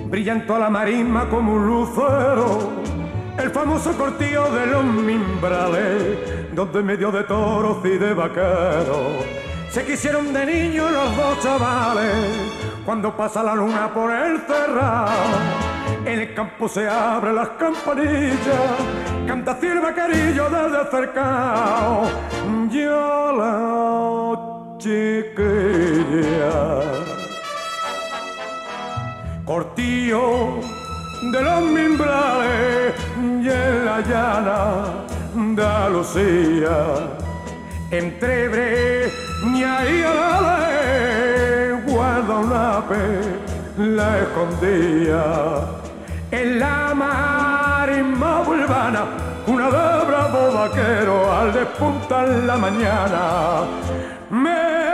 brillando a la marisma como un lucero, el famoso cortillo de los mimbrales, donde medio de toros y de vaqueros se quisieron de niños los dos chavales. Cuando pasa la luna por el cerrado, en el campo se abren las campanillas, canta así el vaquerillo desde cercado. Yo la chiquilla, cortillo de los mimbrales y en la llana Andalucía, entre Breña y Alale, guarda una la escondía. En la marisma urbana, una de bravo vaquero al despuntar la mañana, me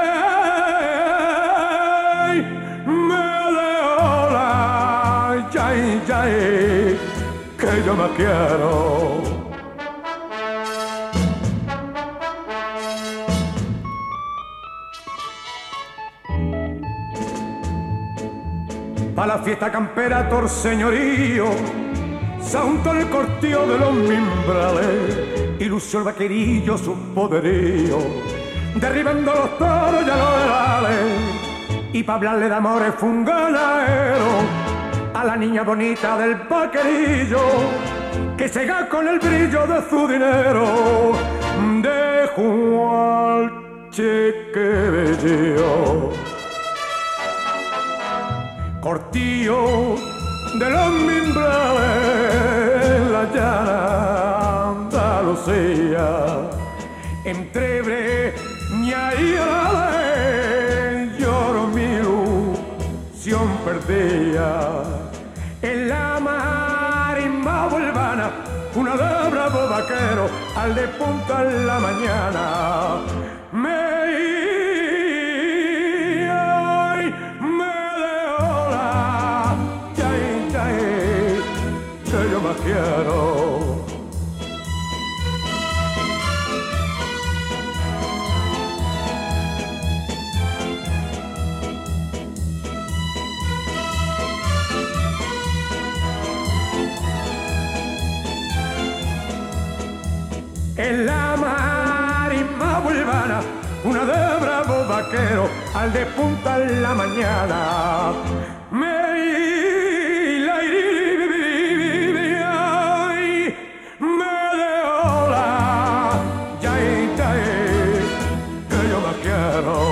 de ola, yay, que yo me quiero. Pa' la fiesta campera tor señorío, se untó el cortillo de los mimbrales y lució el vaquerillo su poderío, derribando los toros y a los herales. Y pa' hablarle de amores fue un ganadero a la niña bonita del vaquerillo, que cega con el brillo de su dinero, dejó al chiquillo. Cortillo de los mimbrales, la llana Andalucía, entre Breña y Alale, lloro mi ilusión perdida. En la marisma urbana, una de bravo vaquero al despuntar la mañana, que yo más quiero. En la marisma urbana, una de bravo vaquero al despuntar la mañana, que yo más quiero.